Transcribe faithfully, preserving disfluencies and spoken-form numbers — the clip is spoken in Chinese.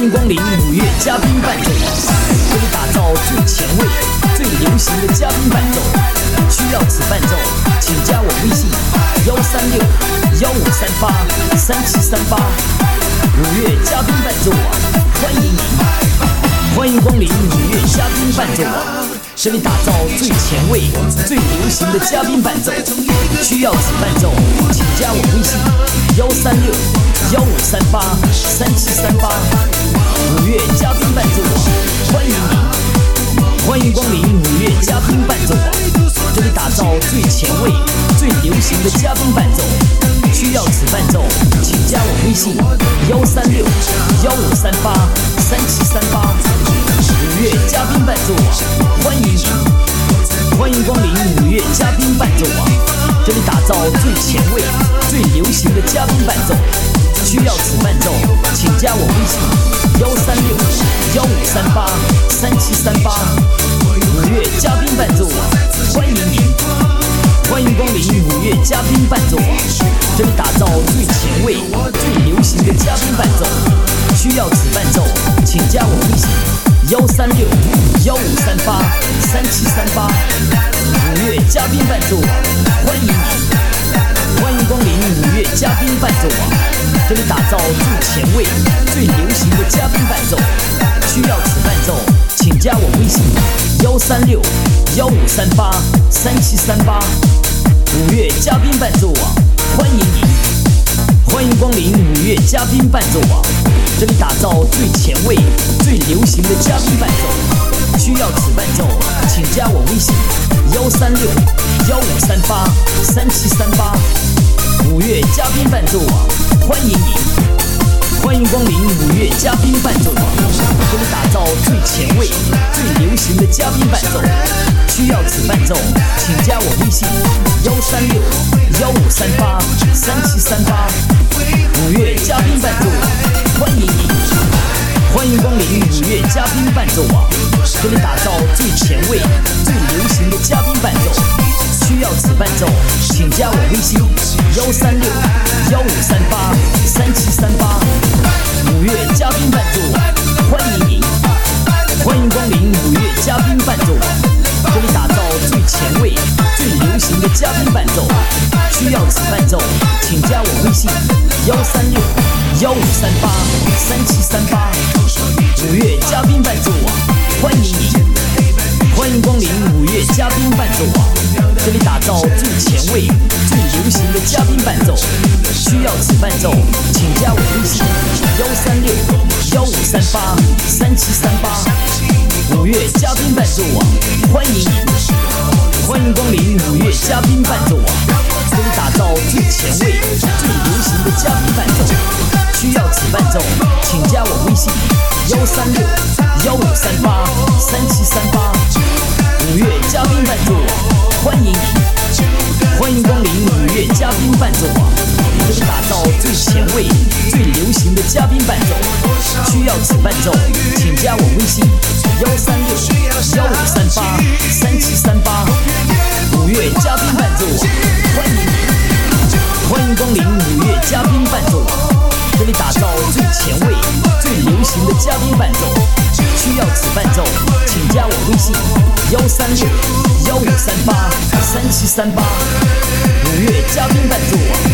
欢迎光临五月嘉宾伴奏，为你打造最前卫、最流行的嘉宾伴奏。需要此伴奏，请加我微信：幺三六幺五三八三七三八。五月嘉宾伴奏网，欢迎您！欢迎光临五月嘉宾伴奏网，这里打造最前卫、最流行的嘉宾伴奏。需要此伴奏，请加我微信：幺三六幺五三八三七三八。五月嘉宾伴奏网，欢迎您！欢迎光临五月嘉宾伴奏网，这里打造最前卫、最流行的嘉宾伴奏。需要此伴奏，请加我微信：幺三六幺五三八三七三八。五月嘉宾伴奏网，欢迎您！欢迎光临五月嘉宾伴奏网，这里打造最前卫、最流行的嘉宾伴奏。需要此伴奏，请加我微信：幺三六幺五三八三七三八。五月嘉宾伴奏网，欢迎您！欢迎光临五月嘉宾伴奏网，这里打造最前卫、最流行的嘉宾伴奏。需要此伴奏，请加我微信：幺三六幺五三八三七三八。五月嘉宾伴奏网，欢迎您！欢迎光临五月嘉宾伴奏网，这里打造最前卫、最流行的嘉宾伴奏。需要此伴奏，请加我微信：幺三六幺五三八三七三八。五月嘉宾伴奏网，欢迎您！欢迎光临五月嘉宾伴奏网，这里打造最前卫、最流行的嘉宾伴奏。需要此伴奏，请加我微信：幺三六幺五三八三七三八。五月嘉宾伴奏网，欢迎您！欢迎光临五月嘉宾伴奏网，这里打造最前卫、最流行的嘉宾伴奏。需要此伴奏，请加我微信：幺三六幺五三八三七三八。五月嘉宾伴奏网，欢迎您！欢迎光临五月嘉宾伴奏网，这里打造最前卫、最流行的嘉宾伴奏。需要此伴奏，请加我微信：幺三六幺五三八三七三八。五月嘉宾伴奏网，欢迎您！欢迎光临五月嘉宾伴奏网，这里打造最前卫、最流行的嘉宾伴奏。需要此伴奏，请加我微信：幺三六幺五三八三七三八。五月嘉宾伴奏网，欢迎您！欢迎光临五月嘉宾伴奏网，这里打造最前卫、最流行的嘉宾伴奏。需要此伴奏，请加我微信：幺三六幺五三八三七三八。五月嘉宾伴奏网，欢迎您！欢迎光临五月嘉宾伴奏网，这里打造最前卫、最流行的嘉宾伴奏。需要此伴奏，请加我微信：幺三六幺五三八三七三八。五月嘉宾伴奏网，欢迎您！欢迎光临五月嘉宾伴奏网，这里打造最前卫、最流行的嘉宾伴奏。需要此伴奏，请加我微信：幺三六幺五三八三七三八。五月嘉宾伴奏网，欢迎您！欢迎光临五月嘉宾伴奏网，这里打造最前卫、最流行的嘉宾伴奏。需要此伴奏，请加我微信：幺三六幺五三八三七三八。五月嘉宾伴奏网，